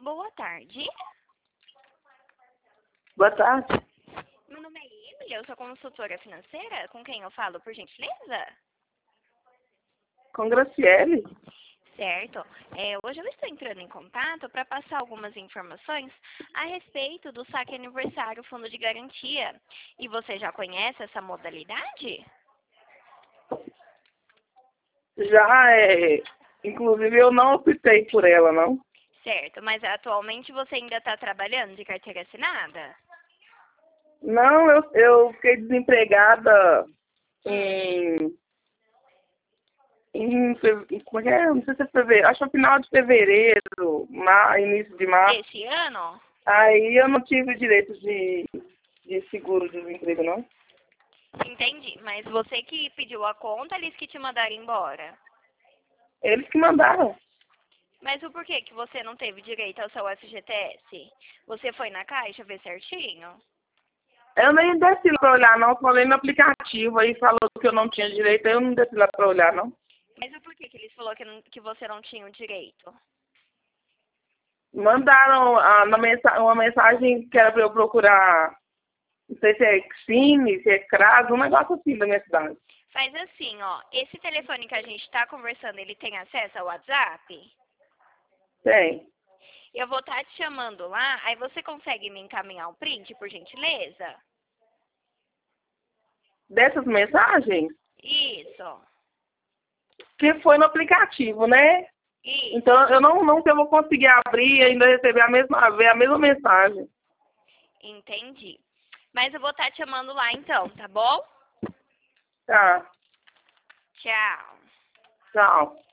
Boa tarde. Boa tarde. Meu nome é Emily, eu sou consultora financeira. Com quem eu falo, por gentileza? Com Graciele. Certo. Hoje eu estou entrando em contato para passar algumas informações a respeito do saque aniversário fundo de garantia. E você já conhece essa modalidade? Já inclusive eu não optei por ela, não. Certo, mas atualmente você ainda está trabalhando de carteira assinada? Não, eu fiquei desempregada como é que é? Não sei se é fevereiro, acho que no final de fevereiro, início de março. Esse ano? Aí eu não tive direito de seguro-desemprego, não. Entendi, mas você que pediu a conta, eles que te mandaram embora. Eles que mandaram. Mas o porquê que você não teve direito ao seu FGTS? Você foi na caixa ver certinho? Eu nem desci lá pra olhar, não. Falei no aplicativo, aí falou que eu não tinha direito, aí eu não desci lá pra olhar, não. Mas o porquê que eles falaram que você não tinha o direito? Mandaram uma mensagem que era pra eu procurar, não sei se é Cine, se é CRAS, um negócio assim da minha cidade. Faz assim, ó. Esse telefone que a gente está conversando, ele tem acesso ao WhatsApp? Tem. Eu vou estar te chamando lá, aí você consegue me encaminhar um print, por gentileza? Dessas mensagens, Isso. que foi no aplicativo, né? Isso. Então eu não sei se eu vou conseguir abrir e ainda receber ver a mesma mensagem. Entendi. Mas eu vou estar te chamando lá então, tá bom? Tá, Tchau. tchau.